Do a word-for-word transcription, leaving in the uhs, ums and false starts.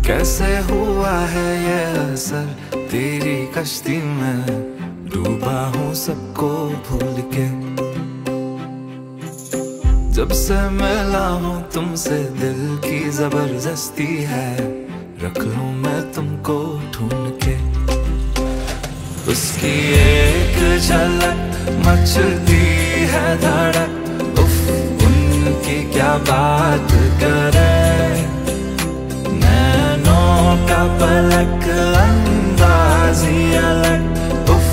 कैसे हुआ है ये असर, तेरी कश्ती में डूबा हूँ सबको भूल के। जब से मिला हूँ तुमसे दिल की जबरदस्ती है, रख लूं मैं तुमको ढूंढ के। उसकी एक झलक मचती है धड़क, उफ उनकी क्या बात